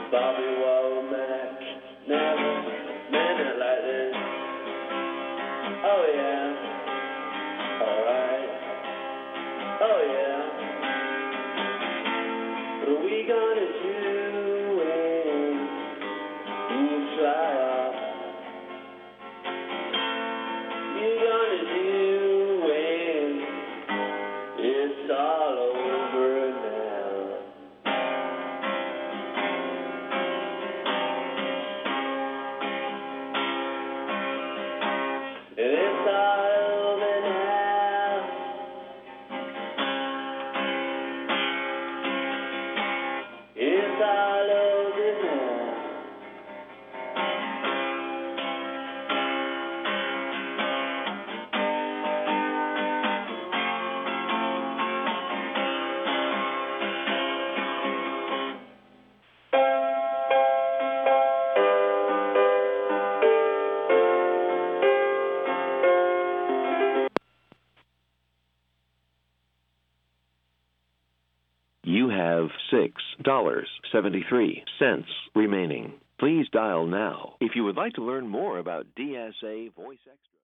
Bobby Womack never meant it like this. Oh yeah, alright. Oh yeah, what are we gonna do when you fly off? You gonna do when it's all over now? And it's all over now. It's all over now. You have $6.73 remaining. Please dial now if you would like to learn more about DSA Voice Extra.